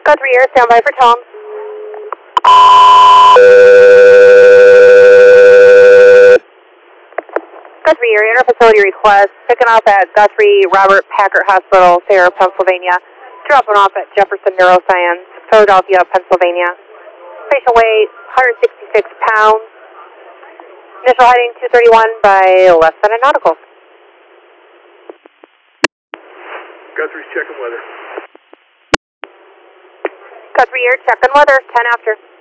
Guthrie Air, stand by for Tom. Guthrie Air, interfacility request, picking up at Guthrie Robert Packard Hospital, Sayre, Pennsylvania. Dropping off at Jefferson Neuroscience, Philadelphia, Pennsylvania. Patient weight, 166 pounds. Initial heading 231 by less than a nautical. Guthrie's checking weather. Guthrie Air, checking weather, 10 after.